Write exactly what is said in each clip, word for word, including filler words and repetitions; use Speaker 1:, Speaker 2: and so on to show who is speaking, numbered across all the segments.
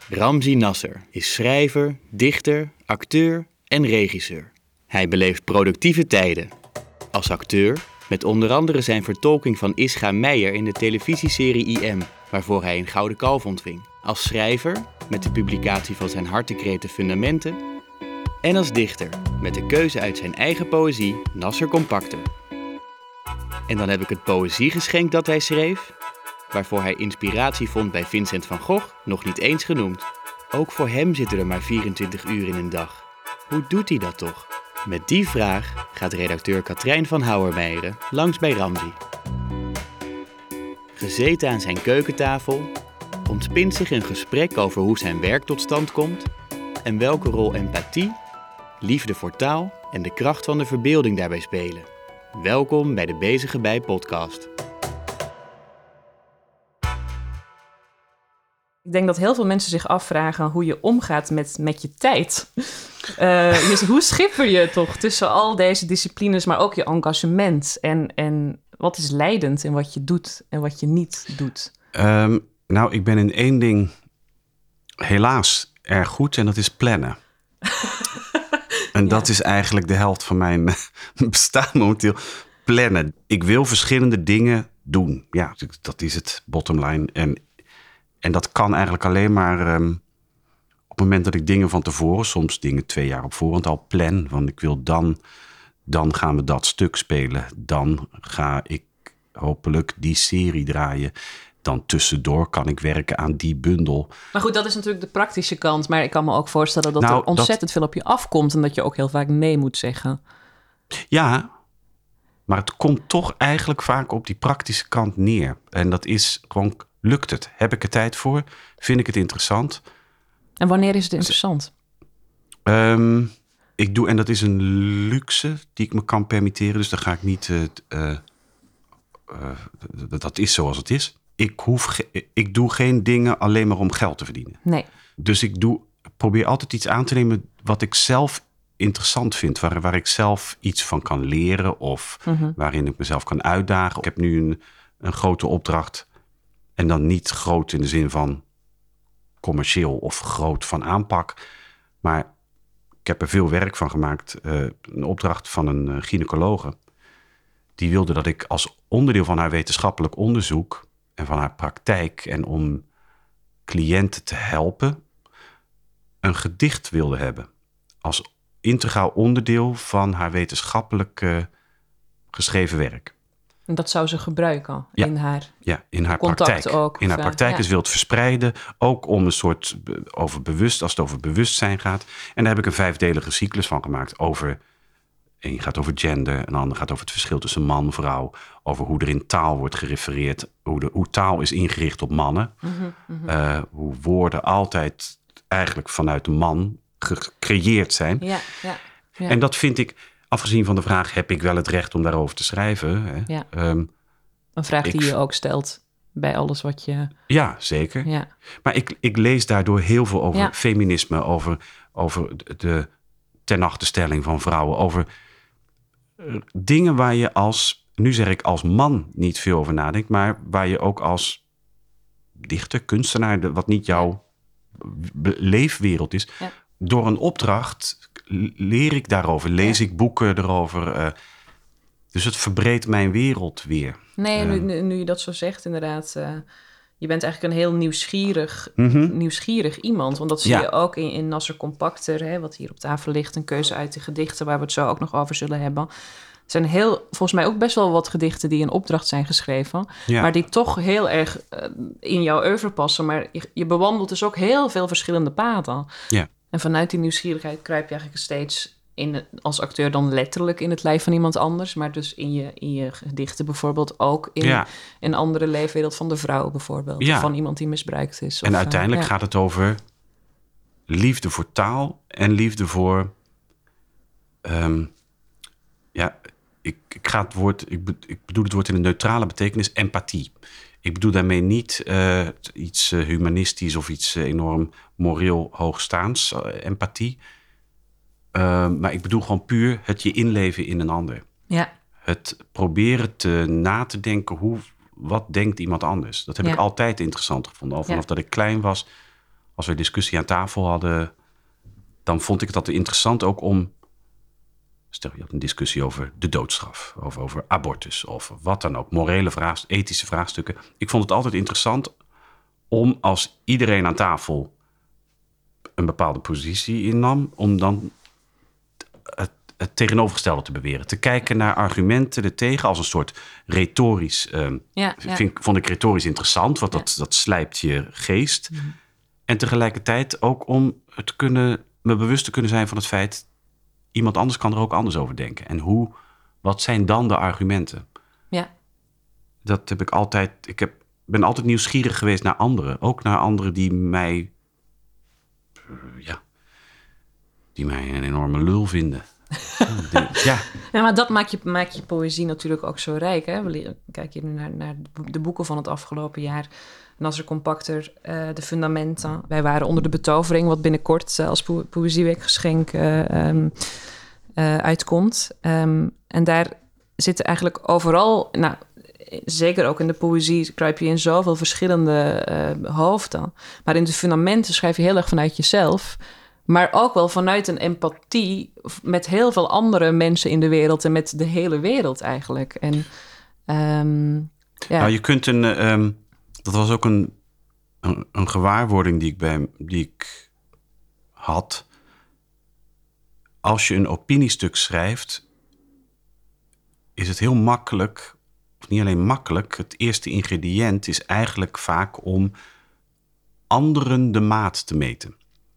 Speaker 1: Ramzi Nasser is schrijver, dichter, acteur en regisseur. Hij beleeft productieve tijden. Als acteur, met onder andere zijn vertolking van Ischa Meijer in de televisieserie I M, waarvoor hij een Gouden Kalf ontving. Als schrijver, met de publicatie van zijn hartekreten Fundamenten. En als dichter, met de keuze uit zijn eigen poëzie Nasser Compacter. En dan heb ik het poëziegeschenk dat hij schreef, waarvoor hij inspiratie vond bij Vincent van Gogh, nog niet eens genoemd. Ook voor hem zitten er maar vierentwintig uur in een dag. Hoe doet hij dat toch? Met die vraag gaat redacteur Katrijn van Houwermeijeren langs bij Ramzi. Gezeten aan zijn keukentafel ontspint zich een gesprek over hoe zijn werk tot stand komt en welke rol empathie, liefde voor taal en de kracht van de verbeelding daarbij spelen. Welkom bij de Bezige Bij podcast.
Speaker 2: Ik denk dat heel veel mensen zich afvragen hoe je omgaat met, met je tijd. Uh, dus hoe schipper je toch tussen al deze disciplines, maar ook je engagement? En, en wat is leidend in wat je doet en wat je niet doet?
Speaker 3: Um, nou, ik ben in één ding helaas erg goed en dat is plannen. En ja. Dat is eigenlijk de helft van mijn bestaan momenteel. Plannen. Ik wil verschillende dingen doen. Ja, dat is het bottom line. En, en dat kan eigenlijk alleen maar um, op het moment dat ik dingen van tevoren, soms dingen twee jaar op voorhand al plan. Want ik wil dan, dan gaan we dat stuk spelen. Dan ga ik hopelijk die serie draaien. Dan tussendoor kan ik werken aan die bundel.
Speaker 2: Maar goed, dat is natuurlijk de praktische kant. Maar ik kan me ook voorstellen dat
Speaker 3: nou,
Speaker 2: er ontzettend
Speaker 3: dat...
Speaker 2: veel op je afkomt. En dat je ook heel vaak nee moet zeggen.
Speaker 3: Ja, maar het komt toch eigenlijk vaak op die praktische kant neer. En dat is gewoon, lukt het? Heb ik er tijd voor? Vind ik het interessant?
Speaker 2: En wanneer is het interessant?
Speaker 3: Um, ik doe, en dat is een luxe die ik me kan permitteren. Dus dan ga ik niet... Uh, uh, uh, dat is zoals het is. Ik, hoef ge- ik doe geen dingen alleen maar om geld te verdienen.
Speaker 2: Nee.
Speaker 3: Dus ik doe, probeer altijd iets aan te nemen wat ik zelf interessant vind. Waar, waar ik zelf iets van kan leren of mm-hmm. waarin ik mezelf kan uitdagen. Ik heb nu een, een grote opdracht. En dan niet groot in de zin van commercieel of groot van aanpak. Maar ik heb er veel werk van gemaakt. Uh, een opdracht van een uh, gynaecologe. Die wilde dat ik als onderdeel van haar wetenschappelijk onderzoek en van haar praktijk en om cliënten te helpen, een gedicht wilde hebben. Als integraal onderdeel van haar wetenschappelijk uh, geschreven werk.
Speaker 2: En dat zou ze gebruiken
Speaker 3: ja.
Speaker 2: in haar
Speaker 3: Ja, in haar
Speaker 2: contact
Speaker 3: praktijk.
Speaker 2: ook.
Speaker 3: In haar
Speaker 2: of,
Speaker 3: praktijk
Speaker 2: ja.
Speaker 3: is wil het verspreiden. Ook om een soort over bewust, als het over bewustzijn gaat. En daar heb ik een vijfdelige cyclus van gemaakt over. Eén gaat over gender, een ander gaat over het verschil tussen man en vrouw. Over hoe er in taal wordt gerefereerd. Hoe, de, hoe taal is ingericht op mannen.
Speaker 2: Mm-hmm, mm-hmm.
Speaker 3: Uh, hoe woorden altijd eigenlijk vanuit de man gecreëerd zijn.
Speaker 2: Ja, ja, ja.
Speaker 3: En dat vind ik, afgezien van de vraag, heb ik wel het recht om daarover te schrijven? Hè?
Speaker 2: Ja.
Speaker 3: Um,
Speaker 2: een vraag
Speaker 3: ik,
Speaker 2: die je ook stelt bij alles wat je...
Speaker 3: Ja, zeker.
Speaker 2: Ja.
Speaker 3: Maar ik, ik lees daardoor heel veel over
Speaker 2: ja.
Speaker 3: feminisme. Over, over de tenachterstelling van vrouwen. Over dingen waar je als, nu zeg ik als man niet veel over nadenkt, maar waar je ook als dichter, kunstenaar, wat niet jouw leefwereld is, ja. door een opdracht leer ik daarover, lees ja. ik boeken erover. Uh, dus het verbreedt mijn wereld weer.
Speaker 2: Nee,
Speaker 3: uh,
Speaker 2: nu, nu je dat zo zegt, inderdaad. Uh, je bent eigenlijk een heel nieuwsgierig,
Speaker 3: mm-hmm.
Speaker 2: nieuwsgierig iemand. Want dat zie
Speaker 3: ja.
Speaker 2: je ook in, in Nasser Compacter, hè, wat hier op tafel ligt. Een keuze uit de gedichten, waar we het zo ook nog over zullen hebben. Er zijn heel, volgens mij ook best wel wat gedichten die in opdracht zijn geschreven. Ja. Maar die toch heel erg uh, in jouw oeuvre passen. Maar je, je bewandelt dus ook heel veel verschillende paden.
Speaker 3: Ja.
Speaker 2: En vanuit die nieuwsgierigheid kruip je eigenlijk steeds in, als acteur dan letterlijk in het lijf van iemand anders. Maar dus in je, in je gedichten bijvoorbeeld ook in
Speaker 3: ja.
Speaker 2: een andere leefwereld van de vrouw bijvoorbeeld.
Speaker 3: Ja.
Speaker 2: Of van iemand die misbruikt is.
Speaker 3: En
Speaker 2: of,
Speaker 3: uiteindelijk
Speaker 2: uh, ja.
Speaker 3: gaat het over liefde voor taal en liefde voor... Um, ja, ik, ik, ga het woord, ik, be, ik bedoel het woord in een neutrale betekenis, empathie. Ik bedoel daarmee niet uh, iets uh, humanistisch of iets uh, enorm moreel hoogstaans, uh, empathie. Uh, maar ik bedoel gewoon puur het je inleven in een ander.
Speaker 2: Ja.
Speaker 3: Het proberen te na te denken, hoe, wat denkt iemand anders? Dat heb
Speaker 2: ja.
Speaker 3: ik altijd interessant gevonden. Al vanaf ja. dat ik klein was, als we discussie aan tafel hadden, dan vond ik het altijd interessant ook om, stel je had een discussie over de doodstraf, of over abortus, of wat dan ook, morele vraagstukken, ethische vraagstukken. Ik vond het altijd interessant om, als iedereen aan tafel een bepaalde positie innam, om dan het, het tegenovergestelde te beweren. Te kijken naar argumenten ertegen als een soort retorisch, um,
Speaker 2: ja, ja.
Speaker 3: Vind, vond ik retorisch interessant, want dat, ja. dat slijpt je geest. Mm. En tegelijkertijd ook om het kunnen, me bewust te kunnen zijn van het feit, iemand anders kan er ook anders over denken. En hoe, wat zijn dan de argumenten?
Speaker 2: Ja.
Speaker 3: Dat heb ik altijd, ik heb, ben altijd nieuwsgierig geweest naar anderen. Ook naar anderen die mij, ja, die mij een enorme lul vinden.
Speaker 2: Ja. Ja, maar dat maakt je, maakt je poëzie natuurlijk ook zo rijk. Hè? We kijk hier nu naar, naar de boeken van het afgelopen jaar. Nasser Compacter, uh, De Fundamenta. Wij waren onder de betovering, wat binnenkort uh, als po- Poëzieweekgeschenk uh, um, uh, uitkomt. Um, en daar zitten eigenlijk overal, nou, zeker ook in de poëzie, kruip je in zoveel verschillende uh, hoofden. Maar in De Fundamenten schrijf je heel erg vanuit jezelf, maar ook wel vanuit een empathie met heel veel andere mensen in de wereld en met de hele wereld eigenlijk. En um, ja.
Speaker 3: Nou, je kunt een, um, dat was ook een, een, een gewaarwording die ik bij die ik had. Als je een opiniestuk schrijft, is het heel makkelijk, of niet alleen makkelijk, het eerste ingrediënt is eigenlijk vaak om anderen de maat te meten.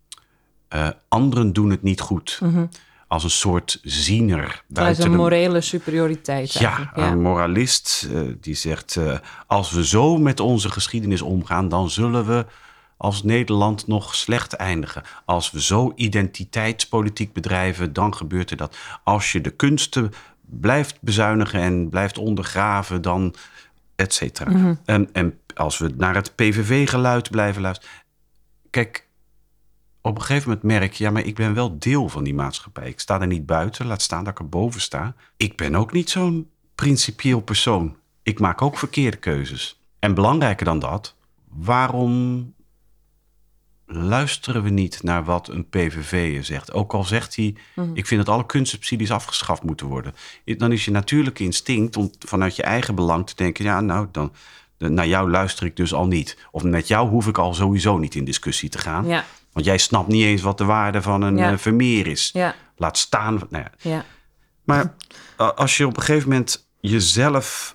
Speaker 3: Uh, anderen doen het niet goed. Mm-hmm. Als een soort ziener.
Speaker 2: Dat is een morele superioriteit.
Speaker 3: Ja, ja, een moralist uh, die zegt, Uh, als we zo met onze geschiedenis omgaan, dan zullen we als Nederland nog slecht eindigen. Als we zo identiteitspolitiek bedrijven, dan gebeurt er dat. Als je de kunsten blijft bezuinigen en blijft ondergraven, dan et cetera. Mm-hmm. En, en als we naar het P V V-geluid blijven luisteren. Kijk, op een gegeven moment merk je, ja, maar ik ben wel deel van die maatschappij. Ik sta er niet buiten, laat staan dat ik er boven sta. Ik ben ook niet zo'n principieel persoon. Ik maak ook verkeerde keuzes. En belangrijker dan dat, waarom luisteren we niet naar wat een P V V'er zegt? Ook al zegt hij, mm. ik vind dat alle kunstsubsidies afgeschaft moeten worden. Dan is je natuurlijke instinct om vanuit je eigen belang te denken, ja, nou, dan, naar jou luister ik dus al niet. Of met jou hoef ik al sowieso niet in discussie te gaan.
Speaker 2: Ja.
Speaker 3: Want jij snapt niet eens wat de waarde van een ja. uh, Vermeer is.
Speaker 2: Ja.
Speaker 3: Laat staan. Nou ja.
Speaker 2: Ja.
Speaker 3: Maar uh, als je op een gegeven moment jezelf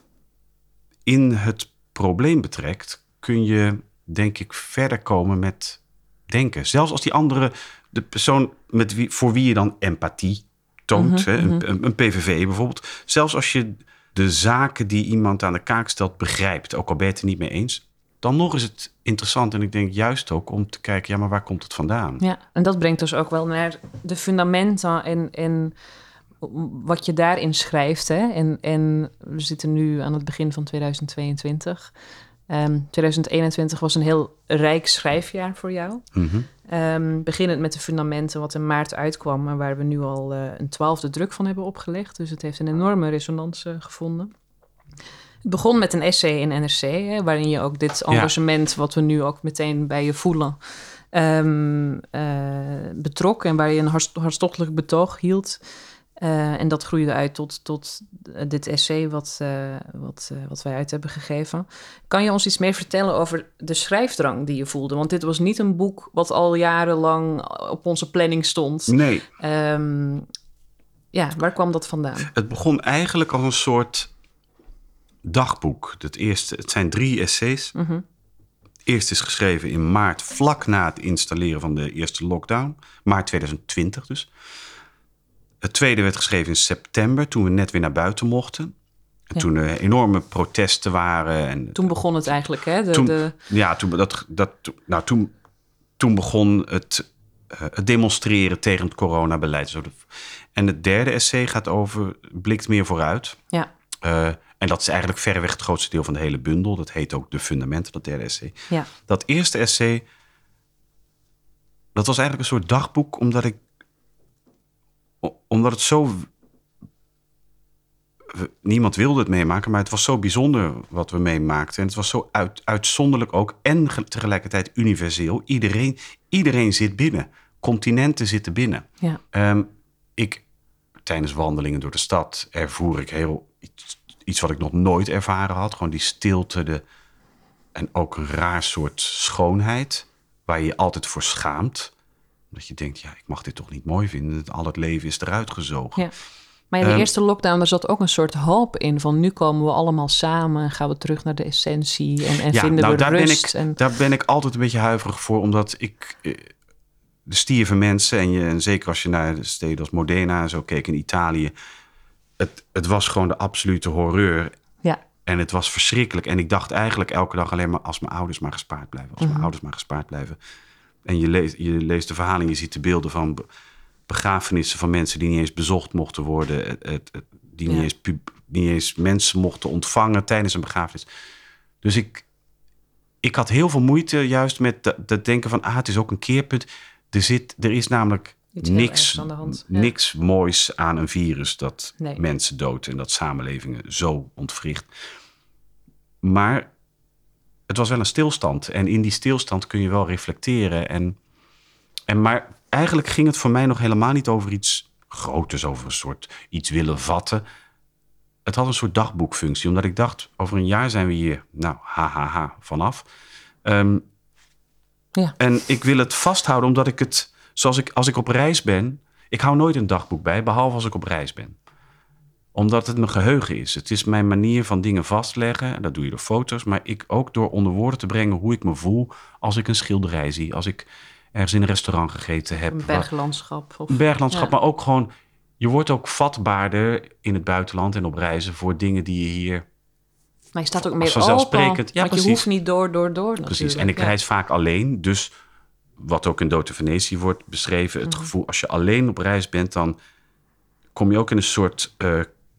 Speaker 3: in het probleem betrekt, kun je, denk ik, verder komen met denken. Zelfs als die andere, de persoon met wie, voor wie je dan empathie toont, mm-hmm, hè, mm-hmm. Een, een P V V bijvoorbeeld. Zelfs als je de zaken die iemand aan de kaak stelt begrijpt, ook al ben je het er niet mee eens, dan nog is het interessant. En ik denk juist ook om te kijken, ja, maar waar komt het vandaan?
Speaker 2: Ja, en dat brengt dus ook wel naar de fundamenten en, en wat je daarin schrijft. Hè? En, en we zitten nu aan het begin van tweeduizend tweeëntwintig. Um, tweeduizend eenentwintig was een heel rijk schrijfjaar voor jou.
Speaker 3: Mm-hmm.
Speaker 2: Um, beginnend met de fundamenten, wat in maart uitkwam, maar waar we nu al uh, een twaalfde druk van hebben opgelegd. Dus het heeft een enorme resonantie uh, gevonden. Het begon met een essay in N R C, hè, waarin je ook dit engagement, ja. wat we nu ook meteen bij je voelen, um, uh, betrok. En waar je een hartst- hartstochtelijk betoog hield. Uh, en dat groeide uit tot, tot dit essay wat, uh, wat, uh, wat wij uit hebben gegeven. Kan je ons iets meer vertellen over de schrijfdrang die je voelde? Want dit was niet een boek wat al jarenlang op onze planning stond.
Speaker 3: Nee.
Speaker 2: Um, ja, waar kwam dat vandaan?
Speaker 3: Het begon eigenlijk als een soort dagboek. Het, eerste, het zijn drie essays.
Speaker 2: Mm-hmm.
Speaker 3: Het eerste is geschreven in maart, vlak na het installeren van de eerste lockdown. Maart tweeduizend twintig dus. Het tweede werd geschreven in september, toen we net weer naar buiten mochten. En ja. toen er enorme protesten waren. En
Speaker 2: toen begon het eigenlijk, hè? De,
Speaker 3: toen,
Speaker 2: de...
Speaker 3: Ja, toen, dat, dat, nou, toen, toen begon het, uh, het demonstreren tegen het coronabeleid. En het derde essay gaat over, blikt meer vooruit.
Speaker 2: Ja.
Speaker 3: Uh, en dat is eigenlijk verreweg het grootste deel van de hele bundel. Dat heet ook De Fundamenten, dat derde essay.
Speaker 2: Ja.
Speaker 3: Dat eerste essay, dat was eigenlijk een soort dagboek, omdat ik omdat het zo niemand wilde het meemaken, maar het was zo bijzonder wat we meemaakten. En het was zo uit, uitzonderlijk ook en ge- tegelijkertijd universeel. Iedereen, iedereen zit binnen. Continenten zitten binnen.
Speaker 2: Ja.
Speaker 3: Um, ik, tijdens wandelingen door de stad ervoer ik heel iets, iets wat ik nog nooit ervaren had. Gewoon die stilte de, en ook een raar soort schoonheid waar je je altijd voor schaamt. Dat je denkt, ja, ik mag dit toch niet mooi vinden. Al het leven is eruit gezogen.
Speaker 2: Ja. Maar in de
Speaker 3: Um,
Speaker 2: eerste lockdown, er zat ook een soort hoop in van nu komen we allemaal samen, gaan we terug naar de essentie en, en
Speaker 3: ja,
Speaker 2: vinden
Speaker 3: nou,
Speaker 2: we
Speaker 3: daar
Speaker 2: rust.
Speaker 3: Ben ik,
Speaker 2: en...
Speaker 3: Daar ben ik altijd een beetje huiverig voor, omdat ik eh, de stierven mensen en, je, en zeker als je naar de steden als Modena en zo keek in Italië, het, het was gewoon de absolute horreur.
Speaker 2: Ja.
Speaker 3: En het was verschrikkelijk. En ik dacht eigenlijk elke dag alleen maar als mijn ouders maar gespaard blijven, als
Speaker 2: Mm-hmm.
Speaker 3: mijn ouders maar gespaard blijven. En je leest, je leest de verhalen, je ziet de beelden van begrafenissen van mensen die niet eens bezocht mochten worden, het, het, het, die niet,
Speaker 2: Ja.
Speaker 3: eens pub, niet eens mensen mochten ontvangen tijdens een begrafenis. Dus ik, ik had heel veel moeite juist met dat, dat denken van, ah, het is ook een keerpunt. Er, zit, er is namelijk
Speaker 2: Iets heel
Speaker 3: niks,
Speaker 2: ergs aan de hand. Ja.
Speaker 3: niks moois aan een virus dat
Speaker 2: Nee.
Speaker 3: mensen doodt en dat samenlevingen zo ontwricht. Maar het was wel een stilstand. En in die stilstand kun je wel reflecteren. En, en maar eigenlijk ging het voor mij nog helemaal niet over iets groters, over een soort iets willen vatten. Het had een soort dagboekfunctie, omdat ik dacht, over een jaar zijn we hier, nou, ha, ha, ha, vanaf. Um,
Speaker 2: Ja.
Speaker 3: En ik wil het vasthouden, omdat ik het, zoals ik, als ik op reis ben, ik hou nooit een dagboek bij, behalve als ik op reis ben. Omdat het mijn geheugen is. Het is mijn manier van dingen vastleggen. En dat doe je door foto's. Maar ik ook door onder woorden te brengen hoe ik me voel als ik een schilderij zie. Als ik ergens in een restaurant gegeten heb.
Speaker 2: Een berglandschap. Of,
Speaker 3: Een berglandschap,
Speaker 2: ja.
Speaker 3: maar ook gewoon, je wordt ook vatbaarder in het buitenland en op reizen voor dingen die je hier...
Speaker 2: Maar je staat ook
Speaker 3: als
Speaker 2: meer
Speaker 3: vanzelfsprekend.
Speaker 2: open.
Speaker 3: Ja,
Speaker 2: want
Speaker 3: precies.
Speaker 2: je hoeft niet door, door, door natuurlijk.
Speaker 3: Precies, en ik
Speaker 2: Ja.
Speaker 3: reis vaak alleen. Dus wat ook in Dood in Venetië wordt beschreven, het
Speaker 2: Mhm.
Speaker 3: gevoel als je alleen op reis bent, dan kom je ook in een soort uh,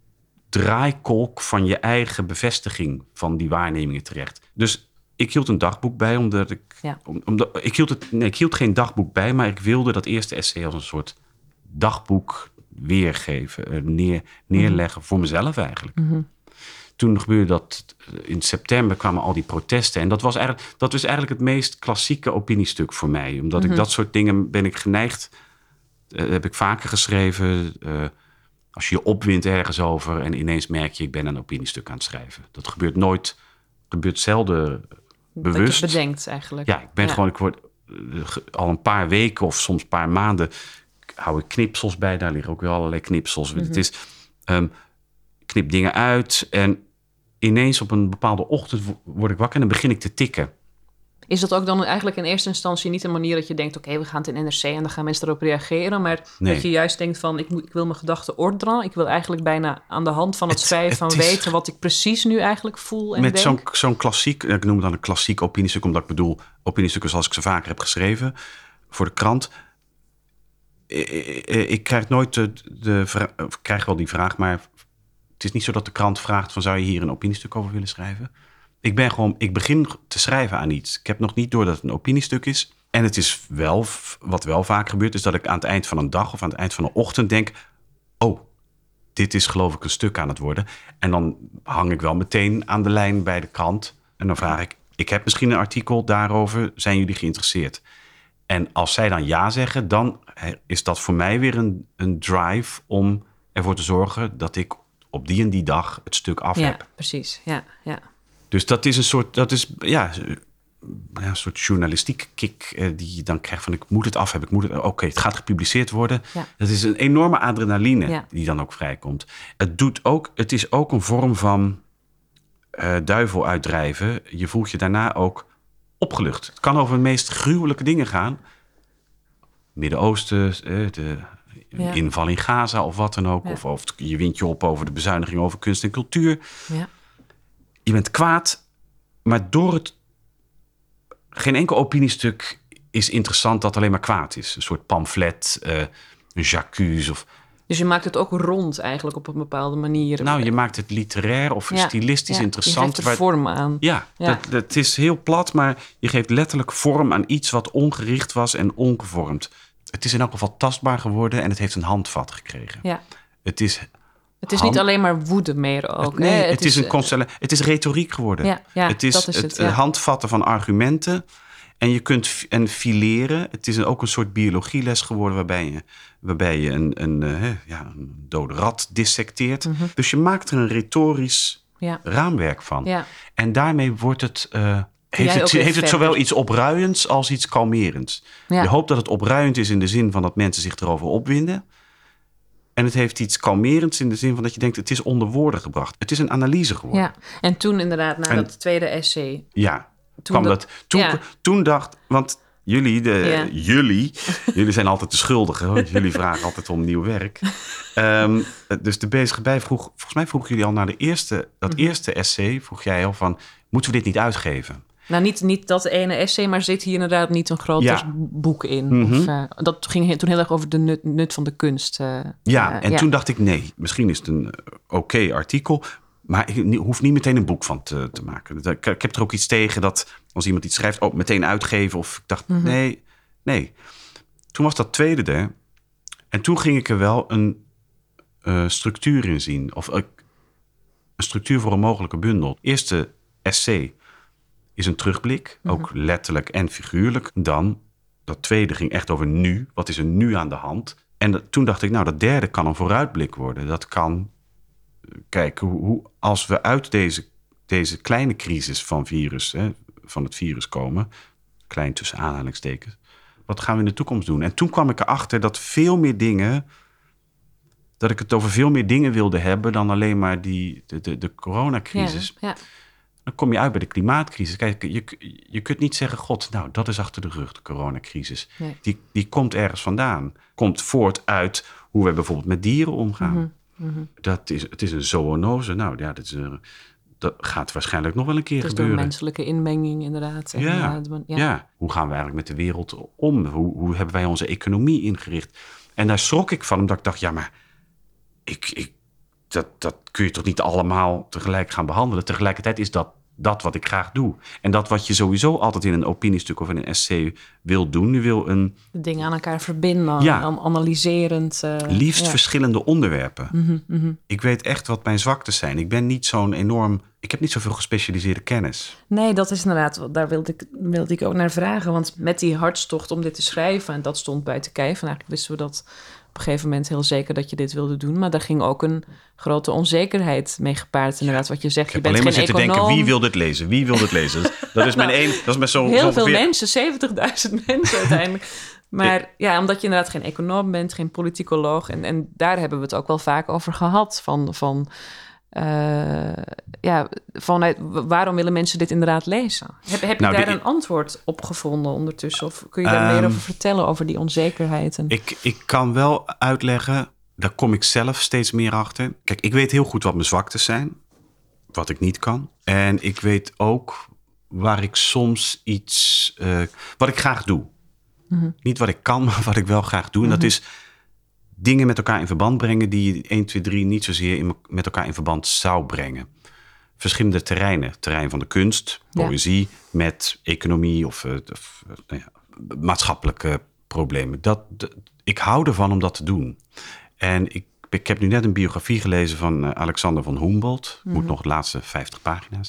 Speaker 3: draaikolk van je eigen bevestiging van die waarnemingen terecht. Dus ik hield een dagboek bij, omdat ik...
Speaker 2: Ja.
Speaker 3: Om, omdat, ik, hield het, nee, ik hield geen dagboek bij, maar ik wilde dat eerste essay als een soort dagboek weergeven, uh, neer, neerleggen voor mezelf eigenlijk.
Speaker 2: Mm-hmm.
Speaker 3: Toen gebeurde dat, in september kwamen al die protesten. En dat was eigenlijk, dat was eigenlijk het meest klassieke opiniestuk voor mij. Omdat
Speaker 2: Mm-hmm.
Speaker 3: ik dat soort dingen ben ik geneigd, uh, heb ik vaker geschreven. Uh, als je je opwindt ergens over en ineens merk je, ik ben een opiniestuk aan het schrijven. Dat gebeurt nooit, gebeurt zelden bewust.
Speaker 2: Dat je bedenkt eigenlijk.
Speaker 3: Ja, ik ben
Speaker 2: ja.
Speaker 3: gewoon, ik word uh, al een paar weken of soms een paar maanden, hou ik knipsels bij. Daar liggen ook weer allerlei knipsels. Mm-hmm. Het is, um, knip dingen uit en ineens op een bepaalde ochtend word ik wakker en dan begin ik te tikken.
Speaker 2: Is dat ook dan eigenlijk in eerste instantie niet een manier dat je denkt, oké, okay, we gaan het in N R C en dan gaan mensen erop reageren, maar
Speaker 3: nee.
Speaker 2: dat je juist denkt van, ik, moet, ik wil mijn gedachten ordenen, ik wil eigenlijk bijna aan de hand van het, het schrijven van is, weten wat ik precies nu eigenlijk voel en
Speaker 3: met
Speaker 2: denk.
Speaker 3: Met zo'n, zo'n klassiek, ik noem het dan een klassiek opiniestuk, omdat ik bedoel opiniestukken zoals ik ze vaker heb geschreven voor de krant. Ik, ik, ik krijg nooit de, de vraag, ik krijg wel die vraag, maar het is niet zo dat de krant vraagt van, zou je hier een opiniestuk over willen schrijven? Ik ben gewoon, ik begin te schrijven aan iets. Ik heb nog niet door dat het een opiniestuk is. En het is wel, wat wel vaak gebeurt, is dat ik aan het eind van een dag of aan het eind van een ochtend denk, oh, dit is geloof ik een stuk aan het worden. En dan hang ik wel meteen aan de lijn bij de krant. En dan vraag ik, ik heb misschien een artikel daarover, zijn jullie geïnteresseerd? En als zij dan ja zeggen, dan is dat voor mij weer een, een drive om ervoor te zorgen dat ik op die en die dag het stuk af
Speaker 2: ja,
Speaker 3: heb.
Speaker 2: Precies, ja, ja.
Speaker 3: Dus dat is een soort, dat is, ja, een soort journalistieke kick eh, die je dan krijgt van, ik moet het af hebben, ik moet het, oké, okay, het gaat gepubliceerd worden.
Speaker 2: Ja.
Speaker 3: Dat is een enorme adrenaline
Speaker 2: ja.
Speaker 3: die dan ook vrijkomt. Het doet ook, het is ook een vorm van uh, duivel uitdrijven. Je voelt je daarna ook opgelucht. Het kan over de meest gruwelijke dingen gaan. Midden-Oosten, uh, de ja. inval in Gaza of wat dan ook. Ja. Of, of je wint je op over de bezuiniging over kunst en cultuur.
Speaker 2: Ja.
Speaker 3: Je bent kwaad, maar door het... Geen enkel opiniestuk is interessant dat alleen maar kwaad is. Een soort pamflet, uh, een J'accuse of...
Speaker 2: Dus je maakt het ook rond eigenlijk op een bepaalde manier.
Speaker 3: Nou, je maakt het literair of
Speaker 2: ja.
Speaker 3: stilistisch
Speaker 2: ja.
Speaker 3: interessant.
Speaker 2: Je geeft er vorm aan.
Speaker 3: Ja, ja. Dat, dat is heel plat, maar je geeft letterlijk vorm aan iets wat ongericht was en ongevormd. Het is in elk geval tastbaar geworden en het heeft een handvat gekregen.
Speaker 2: Ja.
Speaker 3: Het is...
Speaker 2: Het is niet alleen maar woede meer ook.
Speaker 3: Het, nee,
Speaker 2: hè?
Speaker 3: het,
Speaker 2: het
Speaker 3: is, is een constella- het is retoriek geworden.
Speaker 2: Ja, ja,
Speaker 3: het is
Speaker 2: dat is
Speaker 3: het,
Speaker 2: het, ja.
Speaker 3: handvatten van argumenten. En je kunt en fileren. Het is ook een soort biologieles geworden waarbij je, waarbij je een, een, uh, ja, een dode rat dissecteert. Mm-hmm. Dus je maakt er een retorisch ja. raamwerk van. Ja. En daarmee wordt het, uh, heeft, het, heeft het zowel iets opruiends als iets kalmerends. Ja. Je hoopt dat het opruiend is in de zin van dat mensen zich erover opwinden. En het heeft iets kalmerends in de zin van dat je denkt, het is onder woorden gebracht. Het is een analyse geworden.
Speaker 2: Ja. En toen inderdaad, na en, dat tweede essay.
Speaker 3: Ja, toen, kwam dat, dat, toen, ja. toen dacht, want jullie, de, ja. jullie, jullie zijn altijd de schuldigen. Want jullie vragen altijd om nieuw werk. Um, dus de bezige bij vroeg, volgens mij vroegen jullie al naar de eerste, dat mm-hmm. eerste essay, vroeg jij al van, moeten we dit niet uitgeven?
Speaker 2: Nou, niet, niet dat ene essay, maar zit hier inderdaad niet een groter ja. boek in. Mm-hmm. Of, uh, dat ging toen heel erg over de nut, nut van de kunst. Uh,
Speaker 3: ja,
Speaker 2: uh,
Speaker 3: en
Speaker 2: ja.
Speaker 3: toen dacht ik, nee, misschien is het een uh, oké okay artikel, maar ik hoef niet meteen een boek van te, te maken. Ik, ik heb er ook iets tegen dat als iemand iets schrijft, ook meteen uitgeven. Of ik dacht, mm-hmm. nee, nee. Toen was dat tweede er. En toen ging ik er wel een uh, structuur in zien. Of uh, een structuur voor een mogelijke bundel. Eerste essay is een terugblik, mm-hmm. ook letterlijk en figuurlijk. Dan, dat tweede ging echt over nu. Wat is er nu aan de hand? En dat, toen dacht ik, nou, dat derde kan een vooruitblik worden. Dat kan, kijk, hoe, hoe, als we uit deze, deze kleine crisis van virus, hè, van het virus komen, klein tussen aanhalingstekens, wat gaan we in de toekomst doen? En toen kwam ik erachter dat veel meer dingen, dat ik het over veel meer dingen wilde hebben dan alleen maar die, de, de, de coronacrisis.
Speaker 2: Ja, ja.
Speaker 3: Dan kom je uit bij de klimaatcrisis. Kijk, je, je kunt niet zeggen, god, nou, dat is achter de rug, de coronacrisis. Nee. Die, die komt ergens vandaan. Komt voort uit hoe we bijvoorbeeld met dieren omgaan. Mm-hmm. Mm-hmm. Dat is, het is een zoonose. Nou ja, dat, is een, dat gaat waarschijnlijk nog wel een keer
Speaker 2: het is
Speaker 3: gebeuren.
Speaker 2: Door menselijke inmenging inderdaad. En,
Speaker 3: ja,
Speaker 2: uh, ja.
Speaker 3: ja, hoe gaan we eigenlijk met de wereld om? Hoe, hoe hebben wij onze economie ingericht? En daar schrok ik van, omdat ik dacht, ja, maar ik... ik Dat, dat kun je toch niet allemaal tegelijk gaan behandelen. Tegelijkertijd is dat dat wat ik graag doe. En dat wat je sowieso altijd in een opiniestuk of in een essay wil doen. Je wil een...
Speaker 2: De dingen aan elkaar verbinden, ja. analyserend. Uh,
Speaker 3: Liefst
Speaker 2: ja.
Speaker 3: verschillende onderwerpen.
Speaker 2: Mm-hmm, mm-hmm.
Speaker 3: Ik weet echt wat mijn zwaktes zijn. Ik ben niet zo'n enorm... Ik heb niet zoveel gespecialiseerde kennis.
Speaker 2: Nee, dat is inderdaad... Daar wilde ik, wilde ik ook naar vragen. Want met die hartstocht om dit te schrijven... en dat stond buiten kijf. En eigenlijk wisten we dat... op een gegeven moment heel zeker dat je dit wilde doen. Maar daar ging ook een grote onzekerheid mee gepaard. Inderdaad, wat je zegt, je bent geen econoom. Ik heb alleen maar zitten denken, wie wil dit lezen? Wie wil dit lezen? Dat is mijn één... Dat is met zo, heel
Speaker 3: zo
Speaker 2: veel
Speaker 3: ongeveer...
Speaker 2: mensen, zeventigduizend mensen uiteindelijk. Maar ik... ja, omdat je inderdaad geen econoom bent, geen politicoloog. En, en daar hebben we het ook wel vaak over gehad. Van... van Uh, ja, vanuit waarom willen mensen dit inderdaad lezen? Heb, heb
Speaker 3: nou,
Speaker 2: je daar
Speaker 3: de,
Speaker 2: een antwoord op gevonden ondertussen? Of kun je daar um, meer over vertellen, over die onzekerheid? En...
Speaker 3: Ik, ik kan wel uitleggen, daar kom ik zelf steeds meer achter. Kijk, ik weet heel goed wat mijn zwaktes zijn. Wat ik niet kan. En ik weet ook waar ik soms iets... Uh, wat ik graag doe. Mm-hmm. Niet wat ik kan, maar wat ik wel graag doe. En mm-hmm. dat is... dingen met elkaar in verband brengen die je één, twee, drie niet zozeer in, met elkaar in verband zou brengen. Verschillende terreinen. Terrein van de kunst, poëzie, ja. met economie of, of nou ja, maatschappelijke problemen. Dat, dat, ik hou ervan om dat te doen. En ik, ik heb nu net een biografie gelezen van uh, Alexander von Humboldt. Mm-hmm. Moet nog de laatste vijftig pagina's.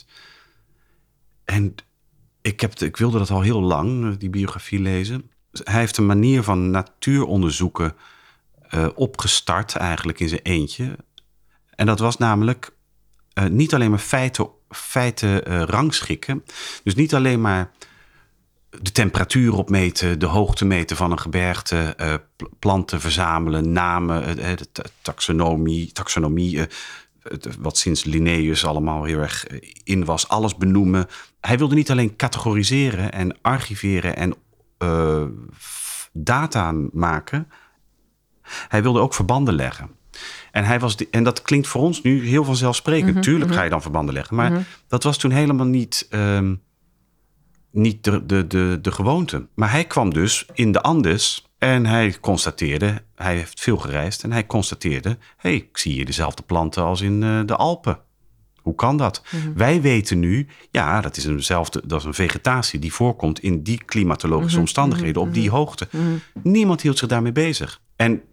Speaker 3: En ik, heb, ik wilde dat al heel lang, die biografie lezen. Hij heeft een manier van natuuronderzoeken Uh, opgestart eigenlijk in zijn eentje. En dat was namelijk uh, niet alleen maar feiten, feiten uh, rangschikken. Dus niet alleen maar de temperatuur opmeten, de hoogte meten van een gebergte, uh, planten verzamelen, namen, uh, de taxonomie, taxonomie uh, wat sinds Linnaeus allemaal heel erg in was, alles benoemen. Hij wilde niet alleen categoriseren en archiveren en uh, data maken. Hij wilde ook verbanden leggen. En, hij was die, en dat klinkt voor ons nu heel vanzelfsprekend. Mm-hmm, Tuurlijk mm-hmm. ga je dan verbanden leggen. Maar mm-hmm. dat was toen helemaal niet, um, niet de, de, de, de gewoonte. Maar hij kwam dus in de Andes en hij constateerde... Hij heeft veel gereisd en hij constateerde... hé, hey, ik zie hier dezelfde planten als in uh, de Alpen. Hoe kan dat? Mm-hmm. Wij weten nu, ja, dat is, eenzelfde, dat is een vegetatie die voorkomt... in die klimatologische mm-hmm, omstandigheden, mm-hmm, op die hoogte. Mm-hmm. Niemand hield zich daarmee bezig. En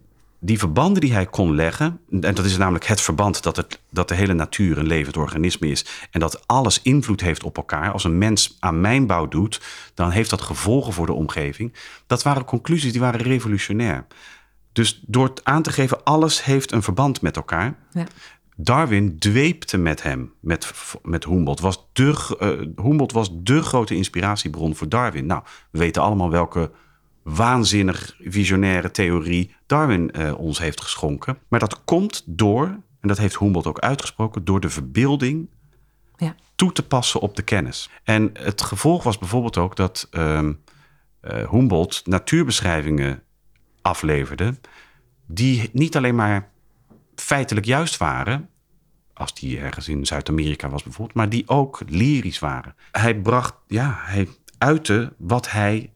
Speaker 3: die verbanden die hij kon leggen, en dat is namelijk het verband dat, het, dat de hele natuur een levend organisme is en dat alles invloed heeft op elkaar. Als een mens aan mijnbouw doet, dan heeft dat gevolgen voor de omgeving. Dat waren conclusies die waren revolutionair. Dus door het aan te geven, alles heeft een verband met elkaar. Ja. Darwin dweepte met hem, met, met Humboldt. Was de, uh, Humboldt was de grote inspiratiebron voor Darwin. Nou, we weten allemaal welke waanzinnig visionaire theorie Darwin uh, ons heeft geschonken. Maar dat komt door, en dat heeft Humboldt ook uitgesproken, door de verbeelding ja. toe te passen op de kennis. En het gevolg was bijvoorbeeld ook dat uh, uh, Humboldt natuurbeschrijvingen afleverde die niet alleen maar feitelijk juist waren, als die ergens in Zuid-Amerika was bijvoorbeeld, maar die ook lyrisch waren. Hij bracht, ja, hij uitte wat hij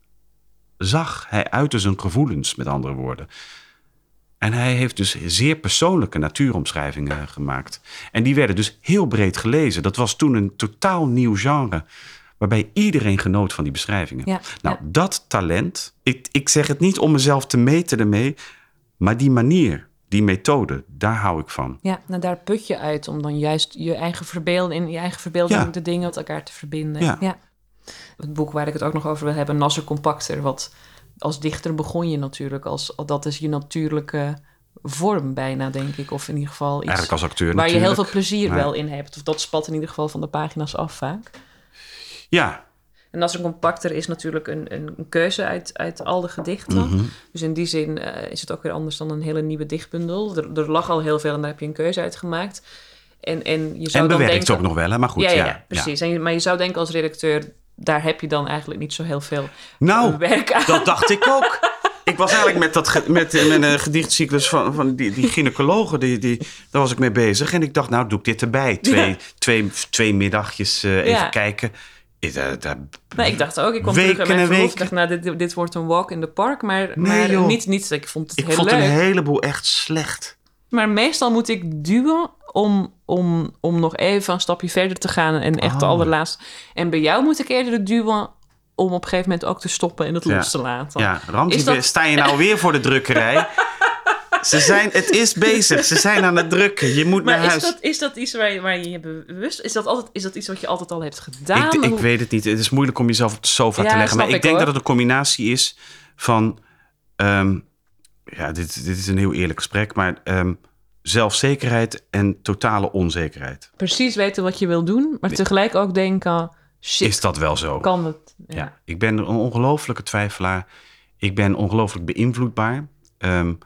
Speaker 3: zag. Hij uitte zijn gevoelens, met andere woorden. En hij heeft dus zeer persoonlijke natuuromschrijvingen gemaakt. En die werden dus heel breed gelezen. Dat was toen een totaal nieuw genre, waarbij iedereen genoot van die beschrijvingen. Ja, nou, ja. dat talent, ik, ik zeg het niet om mezelf te meten ermee, maar die manier, die methode, daar hou ik van.
Speaker 2: Ja, nou daar put je uit om dan juist je eigen verbeelding, in je eigen verbeelding ja. de dingen met elkaar te verbinden. Ja. ja. Het boek waar ik het ook nog over wil hebben, Nasser Compacter, wat als dichter begon je natuurlijk als dat is je natuurlijke vorm bijna, denk ik, of in ieder geval iets
Speaker 3: eigenlijk als acteur
Speaker 2: waar
Speaker 3: natuurlijk.
Speaker 2: je heel veel plezier maar... wel in hebt. Of dat spat in ieder geval van de pagina's af vaak.
Speaker 3: Ja.
Speaker 2: En Nasser Compacter is natuurlijk een, een keuze uit, uit al de gedichten. Mm-hmm. Dus in die zin uh, is het ook weer anders dan een hele nieuwe dichtbundel. Er, er lag al heel veel en daar heb je een keuze uit gemaakt. En, en, je zou
Speaker 3: en bewerkt
Speaker 2: dan denken,
Speaker 3: ook nog wel, hè? Maar goed.
Speaker 2: Ja, ja,
Speaker 3: ja,
Speaker 2: ja precies.
Speaker 3: Ja.
Speaker 2: En, maar je zou denken als redacteur, daar heb je dan eigenlijk niet zo heel veel
Speaker 3: nou,
Speaker 2: werk aan.
Speaker 3: Dat dacht ik ook. Ik was eigenlijk met, dat ge, met, met een gedichtcyclus van, van die, die gynaecologen, die, die, daar was ik mee bezig. En ik dacht, nou doe ik dit erbij. Twee, ja. twee, twee middagjes uh, even ja. kijken. Daar, daar,
Speaker 2: nee, ik dacht ook, ik kwam terug uit mijn verlof. Ik dacht, nou, dit, dit wordt een walk in the park. Maar, nee, maar niet, niet, ik vond het
Speaker 3: ik
Speaker 2: heel
Speaker 3: vond
Speaker 2: leuk.
Speaker 3: een heleboel echt slecht.
Speaker 2: Maar meestal moet ik duwen om, om, om nog even een stapje verder te gaan. En echt oh. de allerlaatste. En bij jou moet ik eerder duwen om op een gegeven moment ook te stoppen en het ja. los te laten.
Speaker 3: Ja, Ramzi, dat... sta je nou weer voor de drukkerij? Ze zijn, het is bezig. Ze zijn aan het drukken. Je moet
Speaker 2: maar
Speaker 3: naar
Speaker 2: is
Speaker 3: huis.
Speaker 2: Dat, is dat iets waar je, waar je je bewust... Is dat, altijd, is dat iets wat je altijd al hebt gedaan?
Speaker 3: Ik, ik
Speaker 2: Hoe...
Speaker 3: weet het niet. Het is moeilijk om jezelf op de sofa
Speaker 2: ja,
Speaker 3: te leggen. Maar ik,
Speaker 2: ik
Speaker 3: denk
Speaker 2: hoor.
Speaker 3: dat het een combinatie is van... Um, ja, dit, dit is een heel eerlijk gesprek. Maar um, zelfzekerheid en totale onzekerheid.
Speaker 2: Precies weten wat je wil doen. Maar tegelijk ook denken... Shit,
Speaker 3: is dat wel zo?
Speaker 2: Kan het? Ja.
Speaker 3: ja ik ben een ongelofelijke twijfelaar. Ik ben ongelooflijk beïnvloedbaar. Um,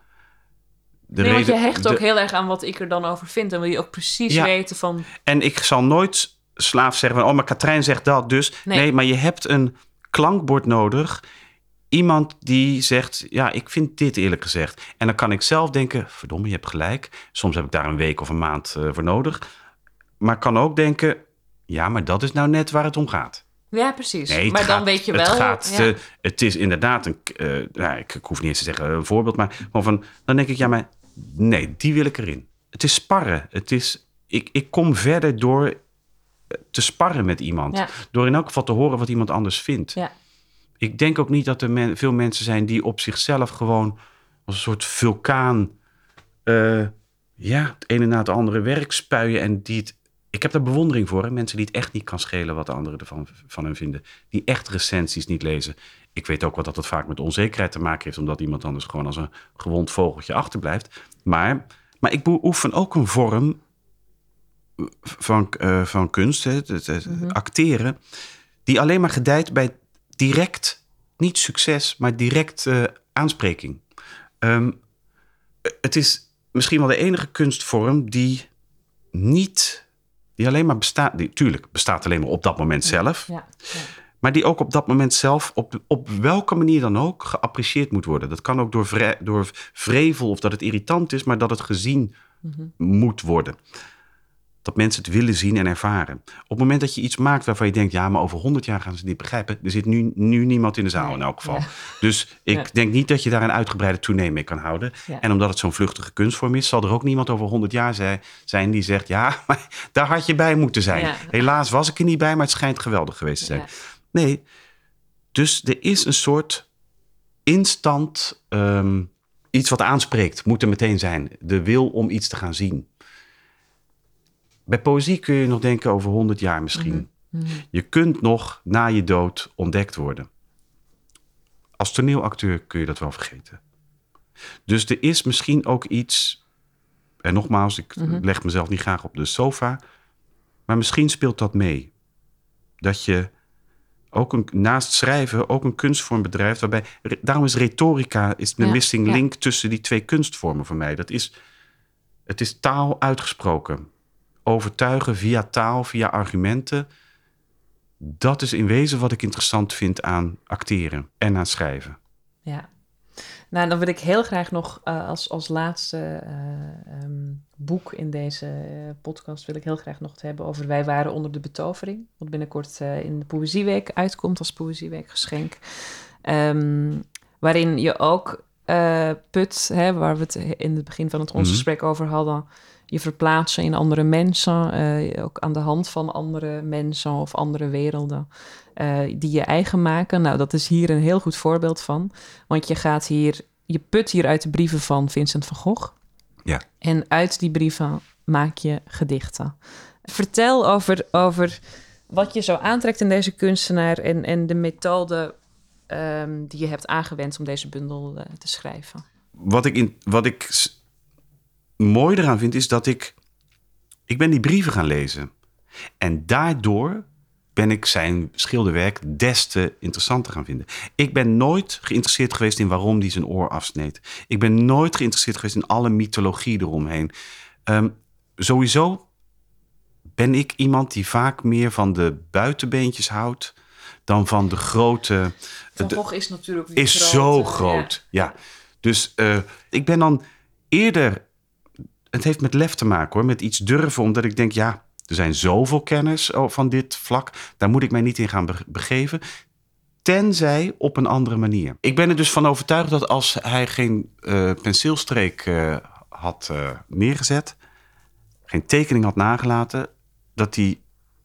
Speaker 2: De nee, reden, want je hecht de, ook heel erg aan wat ik er dan over vind. En wil je ook precies ja, weten van...
Speaker 3: En ik zal nooit slaaf zeggen... oh, maar Katrijn zegt dat, dus... Nee. nee, maar je hebt een klankbord nodig. Iemand die zegt... ja, ik vind dit eerlijk gezegd. En dan kan ik zelf denken... verdomme, je hebt gelijk. Soms heb ik daar een week of een maand uh, voor nodig. Maar ik kan ook denken... ja, maar dat is nou net waar het om gaat.
Speaker 2: Ja, precies.
Speaker 3: Nee,
Speaker 2: maar
Speaker 3: gaat,
Speaker 2: dan weet je wel...
Speaker 3: Het, gaat,
Speaker 2: ja.
Speaker 3: uh, het is inderdaad een... Uh, nou, ik, ik hoef niet eens te zeggen een voorbeeld, maar van, dan denk ik, ja, maar nee, die wil ik erin. Het is sparren. Het is, ik, ik kom verder door te sparren met iemand. Ja. Door in elk geval te horen wat iemand anders vindt.
Speaker 2: Ja.
Speaker 3: Ik denk ook niet dat er men, veel mensen zijn die op zichzelf gewoon als een soort vulkaan... Uh, ja, het ene na het andere werk spuien en die het... Ik heb daar bewondering voor. Hè? Mensen die het echt niet kan schelen wat de anderen ervan van hen vinden. Die echt recensies niet lezen. Ik weet ook wel dat het vaak met onzekerheid te maken heeft. Omdat iemand anders gewoon als een gewond vogeltje achterblijft. Maar, maar ik beoefen ook een vorm van, uh, van kunst. Hè? Het, het, mm-hmm. Acteren. Die alleen maar gedijt bij direct, niet succes, maar direct uh, aanspreking. Um, het is misschien wel de enige kunstvorm die niet... Die alleen maar bestaat, die, tuurlijk bestaat alleen maar op dat moment zelf. Ja, ja. Maar die ook op dat moment zelf, op, op welke manier dan ook, geapprecieerd moet worden. Dat kan ook door, vre, door vrevel of dat het irritant is, maar dat het gezien mm-hmm. moet worden. Dat mensen het willen zien en ervaren. Op het moment dat je iets maakt waarvan je denkt... ja, maar over honderd jaar gaan ze het niet begrijpen. Er zit nu, nu niemand in de zaal nee, in elk geval. Ja. Dus ik ja. denk niet dat je daar een uitgebreide tournee mee kan houden. Ja. En omdat het zo'n vluchtige kunstvorm is... zal er ook niemand over honderd jaar zijn die zegt... ja, maar daar had je bij moeten zijn. Ja. Helaas was ik er niet bij, maar het schijnt geweldig geweest te zijn. Ja. Nee, dus er is een soort instant... Um, iets wat aanspreekt moet er meteen zijn. De wil om iets te gaan zien. Bij poëzie kun je nog denken over honderd jaar misschien. Mm-hmm. Mm-hmm. Je kunt nog na je dood ontdekt worden. Als toneelacteur kun je dat wel vergeten. Dus er is misschien ook iets... En nogmaals, ik mm-hmm. leg mezelf niet graag op de sofa. Maar misschien speelt dat mee. Dat je ook een, naast schrijven ook een kunstvorm bedrijft. Waarbij, daarom is retorica is de ja, missing ja. link tussen die twee kunstvormen voor mij. Dat is, het is taal uitgesproken. Overtuigen via taal, via argumenten. Dat is in wezen wat ik interessant vind aan acteren en aan schrijven.
Speaker 2: Ja. Nou, dan wil ik heel graag nog uh, als, als laatste uh, um, boek in deze uh, podcast... wil ik heel graag nog het hebben over Wij waren onder de betovering. Wat binnenkort uh, in de Poëzieweek uitkomt als Poëzieweekgeschenk. Um, waarin je ook uh, put, hè, waar we het in het begin van het ons mm-hmm. gesprek over hadden... je verplaatsen in andere mensen, uh, ook aan de hand van andere mensen of andere werelden... Uh, die je eigen maken. Nou, dat is hier een heel goed voorbeeld van. Want je gaat hier, je put hier uit de brieven van Vincent van Gogh.
Speaker 3: Ja.
Speaker 2: En uit die brieven maak je gedichten. Vertel over, over wat je zo aantrekt in deze kunstenaar... en, en de methode um, die je hebt aangewend om deze bundel uh, te schrijven.
Speaker 3: Wat ik, in, wat ik s- mooi eraan vind, is dat ik... Ik ben die brieven gaan lezen. En daardoor... ben ik zijn schilderwerk des te interessanter gaan vinden. Ik ben nooit geïnteresseerd geweest in waarom hij zijn oor afsneed. Ik ben nooit geïnteresseerd geweest in alle mythologie eromheen. Um, sowieso ben ik iemand die vaak meer van de buitenbeentjes houdt... dan van de grote...
Speaker 2: Van Gogh is natuurlijk
Speaker 3: is
Speaker 2: grote,
Speaker 3: zo groot, ja. ja. Dus uh, ik ben dan eerder... Het heeft met lef te maken, hoor. Met iets durven, omdat ik denk, ja... Er zijn zoveel kennis van dit vlak. Daar moet ik mij niet in gaan begeven. Tenzij op een andere manier. Ik ben er dus van overtuigd dat als hij geen uh, penseelstreek uh, had uh, neergezet... geen tekening had nagelaten... dat hij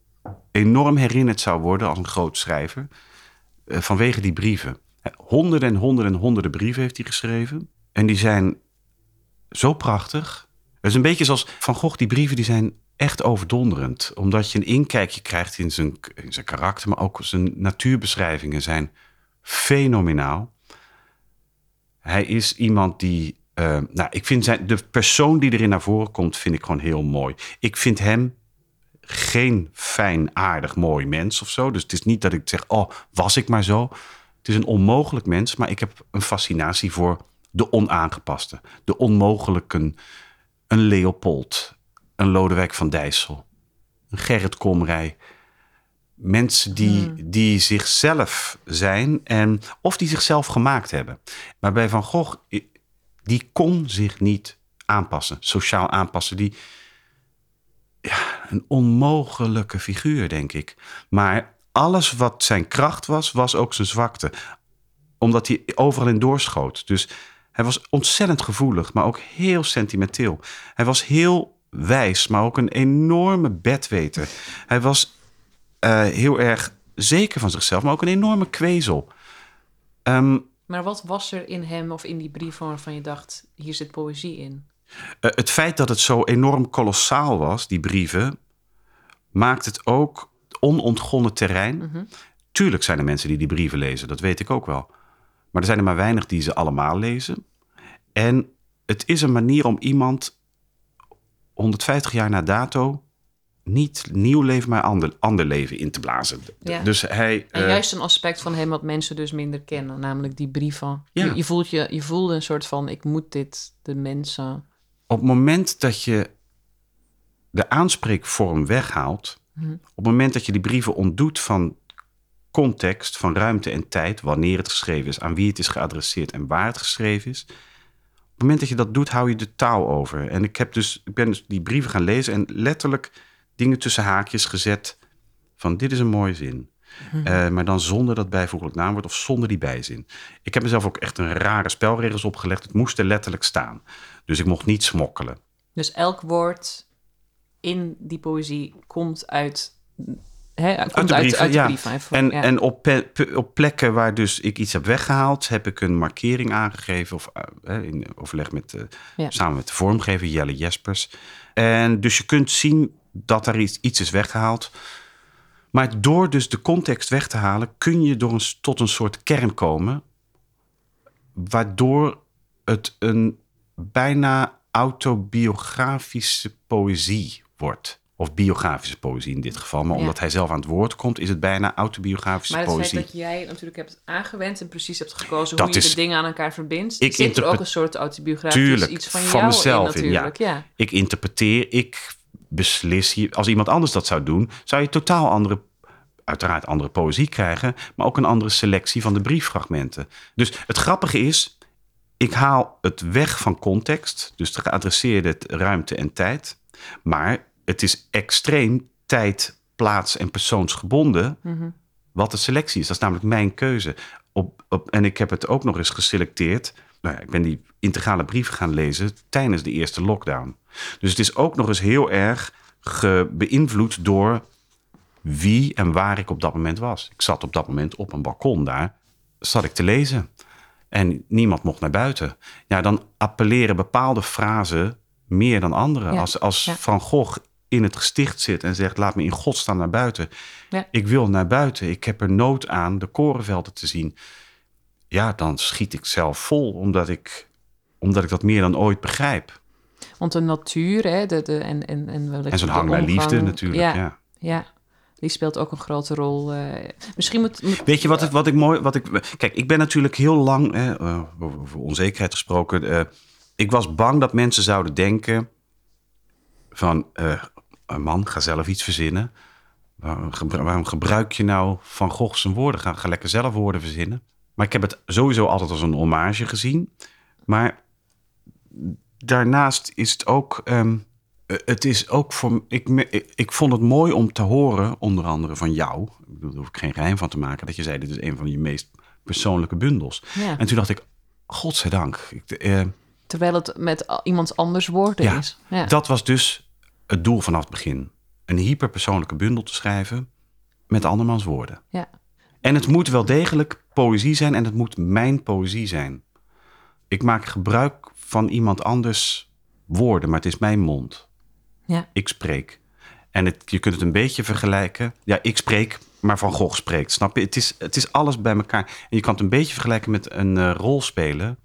Speaker 3: enorm herinnerd zou worden als een groot schrijver... Uh, vanwege die brieven. Honderden en honderden en honderden brieven heeft hij geschreven. En die zijn zo prachtig. Het is een beetje zoals Van Gogh, die brieven die zijn... echt overdonderend, omdat je een inkijkje krijgt in zijn, in zijn karakter... maar ook zijn natuurbeschrijvingen zijn fenomenaal. Hij is iemand die... Uh, nou, ik vind zijn, de persoon die erin naar voren komt, vind ik gewoon heel mooi. Ik vind hem geen fijn, aardig, mooi mens of zo. Dus het is niet dat ik zeg, oh, was ik maar zo. Het is een onmogelijk mens, maar ik heb een fascinatie voor de onaangepaste. De onmogelijken. Een Leopold... een Lodewijk van Dijssel, een Gerrit Komrij. Mensen die, hmm. die zichzelf zijn en of die zichzelf gemaakt hebben. Maar bij Van Gogh, die kon zich niet aanpassen, sociaal aanpassen. Die, ja, een onmogelijke figuur, denk ik. Maar alles wat zijn kracht was, was ook zijn zwakte. Omdat hij overal in doorschoot. Dus hij was ontzettend gevoelig, maar ook heel sentimenteel. Hij was heel... wijs, maar ook een enorme bedweter. Hij was uh, heel erg zeker van zichzelf, maar ook een enorme kwezel. Um,
Speaker 2: maar wat was er in hem of in die brief waarvan je dacht, hier zit poëzie in?
Speaker 3: Uh, het feit dat het zo enorm kolossaal was, die brieven, maakt het ook onontgonnen terrein. Mm-hmm. Tuurlijk zijn er mensen die die brieven lezen, dat weet ik ook wel. Maar er zijn er maar weinig die ze allemaal lezen. En het is een manier om iemand... honderdvijftig jaar na dato niet nieuw leven, maar ander, ander leven in te blazen.
Speaker 2: Ja.
Speaker 3: Dus hij,
Speaker 2: en juist een aspect van hem wat mensen dus minder kennen, namelijk die brieven.
Speaker 3: Ja.
Speaker 2: Je, je, voelt je, je voelde een soort van, ik moet dit de mensen...
Speaker 3: Op het moment dat je de aanspreekvorm weghaalt, hm. op het moment dat je die brieven ontdoet van context, van ruimte en tijd, wanneer het geschreven is, aan wie het is geadresseerd en waar het geschreven is... Op het moment dat je dat doet, hou je de taal over. En ik, heb dus, ik ben dus die brieven gaan lezen en letterlijk dingen tussen haakjes gezet van dit is een mooie zin. Mm-hmm. Uh, maar dan zonder dat bijvoeglijk naamwoord of zonder die bijzin. Ik heb mezelf ook echt een rare spelregels opgelegd. Het moest er letterlijk staan. Dus ik mocht niet smokkelen.
Speaker 2: Dus elk woord in die poëzie komt uit Hè, komt
Speaker 3: uit de brieven,
Speaker 2: uit, uit de
Speaker 3: ja.
Speaker 2: brieven.
Speaker 3: En,
Speaker 2: ja.
Speaker 3: en op, pe, op plekken waar dus ik iets heb weggehaald, heb ik een markering aangegeven. Of uh, in overleg met, uh, ja. samen met de vormgever Jelle Jespers. En dus je kunt zien dat er iets, iets is weggehaald. Maar door dus de context weg te halen, kun je door een, tot een soort kern komen. Waardoor het een bijna autobiografische poëzie wordt. Of biografische poëzie in dit geval. Maar ja. omdat hij zelf aan het woord komt, is het bijna autobiografische
Speaker 2: poëzie. Maar het
Speaker 3: poëzie.
Speaker 2: feit dat jij natuurlijk hebt aangewend en precies hebt gekozen dat hoe je is, de dingen aan elkaar verbindt,
Speaker 3: ik
Speaker 2: zit er ook een soort autobiografisch
Speaker 3: tuurlijk,
Speaker 2: iets van,
Speaker 3: van
Speaker 2: jou
Speaker 3: mezelf
Speaker 2: in natuurlijk.
Speaker 3: In, ja.
Speaker 2: Ja.
Speaker 3: Ik interpreteer, ik beslis. Als iemand anders dat zou doen, zou je totaal andere, uiteraard andere poëzie krijgen, maar ook een andere selectie van de brieffragmenten. Dus het grappige is, ik haal het weg van context, dus de geadresseerde ruimte en tijd, maar het is extreem tijd, plaats en persoonsgebonden mm-hmm. wat de selectie is. Dat is namelijk mijn keuze. Op, op, en ik heb het ook nog eens geselecteerd. Nou ja, ik ben die integrale brieven gaan lezen tijdens de eerste lockdown. Dus het is ook nog eens heel erg ge, beïnvloed door wie en waar ik op dat moment was. Ik zat op dat moment op een balkon daar, zat ik te lezen. En niemand mocht naar buiten. Ja, dan appelleren bepaalde frasen meer dan andere. Ja, als als ja. Van Gogh in het gesticht zit en zegt, laat me in godsnaam naar buiten. Ja. Ik wil naar buiten. Ik heb er nood aan de korenvelden te zien. Ja, dan schiet ik zelf vol, omdat ik, omdat ik dat meer dan ooit begrijp.
Speaker 2: Want de natuur, hè, de, de, en, en, en,
Speaker 3: en zo'n hang naar liefde natuurlijk. Ja, ja.
Speaker 2: ja. Die speelt ook een grote rol. Uh, misschien moet, moet...
Speaker 3: Weet je wat, het, wat ik mooi... Wat ik, kijk, ik ben natuurlijk heel lang... Hè, uh, over onzekerheid gesproken. Uh, ik was bang dat mensen zouden denken van... Uh, man, ga zelf iets verzinnen. Waarom, waarom gebruik je nou Van Gogh zijn woorden? Ga, ga lekker zelf woorden verzinnen. Maar ik heb het sowieso altijd als een hommage gezien. Maar daarnaast is het ook... Um, Het is ook voor... Ik, ik vond het mooi om te horen, onder andere van jou. Ik bedoel, daar hoef ik geen geheim van te maken. Dat je zei, dit is een van je meest persoonlijke bundels. Ja. En toen dacht ik, godzijdank. Ik, eh,
Speaker 2: Terwijl het met iemand anders woorden
Speaker 3: ja,
Speaker 2: is. Ja,
Speaker 3: dat was dus het doel vanaf het begin. Een hyperpersoonlijke bundel te schrijven met andermans woorden.
Speaker 2: Ja.
Speaker 3: En het moet wel degelijk poëzie zijn en het moet mijn poëzie zijn. Ik maak gebruik van iemand anders woorden, maar het is mijn mond.
Speaker 2: Ja.
Speaker 3: Ik spreek. En het, je kunt het een beetje vergelijken. Ja, ik spreek, maar Van Gogh spreekt. Snap je? Het is, het is alles bij elkaar. En je kan het een beetje vergelijken met een uh, rol spelen.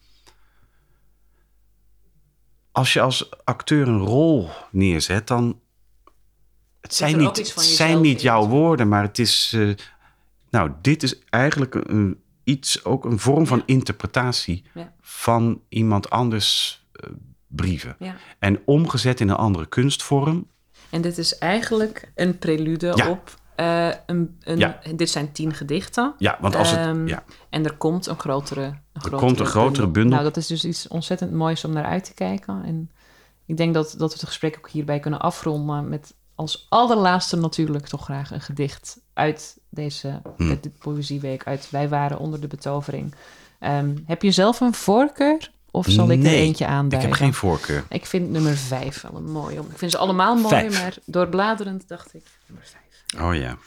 Speaker 3: Als je als acteur een rol neerzet, dan... Het zijn niet, het zijn niet jouw woorden, maar het is... Uh, nou, dit is eigenlijk een, iets, ook een vorm van ja. interpretatie... Ja. van iemand anders... Uh, brieven. Ja. En omgezet in een andere kunstvorm.
Speaker 2: En dit is eigenlijk een prelude ja. op... Uh, een, een, ja. Dit zijn tien gedichten.
Speaker 3: Ja, want als het...
Speaker 2: Um,
Speaker 3: ja.
Speaker 2: En er komt een grotere, een
Speaker 3: er
Speaker 2: grotere
Speaker 3: komt een grotere bundel. bundel.
Speaker 2: Nou, dat is dus iets ontzettend moois om naar uit te kijken. En ik denk dat, dat we het gesprek ook hierbij kunnen afronden... met als allerlaatste natuurlijk toch graag een gedicht... uit deze hmm. de Poëzieweek, uit Wij waren onder de betovering. Um, heb je zelf een voorkeur... Of zal ik
Speaker 3: nee,
Speaker 2: er eentje aanduiden?
Speaker 3: Ik heb geen voorkeur.
Speaker 2: Ik vind nummer vijf wel een mooie. Ik vind ze allemaal mooi, vijf. Maar doorbladerend dacht ik nummer vijf.
Speaker 3: Ja. Oh ja.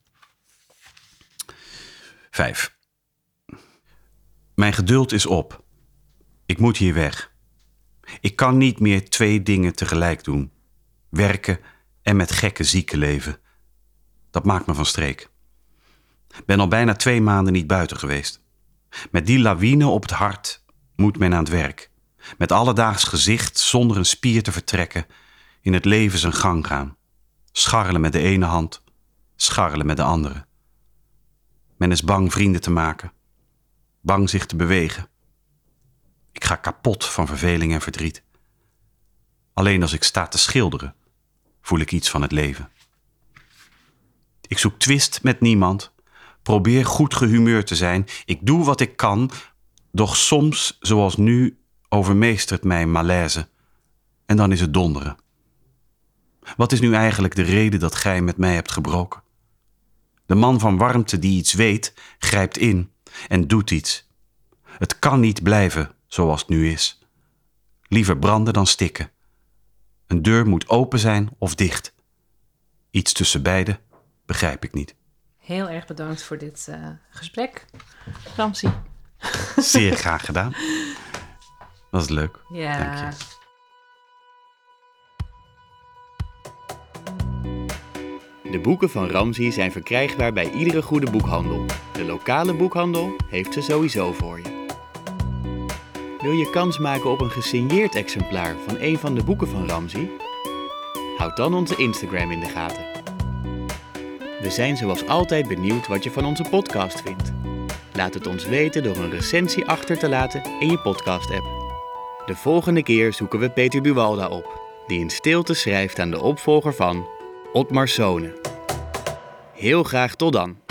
Speaker 3: Vijf. Mijn geduld is op. Ik moet hier weg. Ik kan niet meer twee dingen tegelijk doen. Werken en met gekke zieken leven. Dat maakt me van streek. Ben al bijna twee maanden niet buiten geweest. Met die lawine op het hart... moet men aan het werk. Met alledaags gezicht, zonder een spier te vertrekken... in het leven zijn gang gaan. Scharrelen met de ene hand, scharrelen met de andere. Men is bang vrienden te maken. Bang zich te bewegen. Ik ga kapot van verveling en verdriet. Alleen als ik sta te schilderen... voel ik iets van het leven. Ik zoek twist met niemand. Probeer goed gehumeurd te zijn. Ik doe wat ik kan... Doch soms, zoals nu, overmeestert mij malaise. En dan is het donderen. Wat is nu eigenlijk de reden dat gij met mij hebt gebroken? De man van warmte die iets weet, grijpt in en doet iets. Het kan niet blijven zoals het nu is. Liever branden dan stikken. Een deur moet open zijn of dicht. Iets tussen beide begrijp ik niet.
Speaker 2: Heel erg bedankt voor dit uh, gesprek, Ramzi.
Speaker 3: Zeer graag gedaan. Was leuk.
Speaker 2: Ja.
Speaker 3: Dank je.
Speaker 1: De boeken van Ramzi zijn verkrijgbaar bij iedere goede boekhandel. De lokale boekhandel heeft ze sowieso voor je. Wil je kans maken op een gesigneerd exemplaar van een van de boeken van Ramzi? Houd dan onze Instagram in de gaten. We zijn zoals altijd benieuwd wat je van onze podcast vindt. Laat het ons weten door een recensie achter te laten in je podcast-app. De volgende keer zoeken we Peter Buwalda op, die in stilte schrijft aan de opvolger van Othmar Sohne. Heel graag tot dan!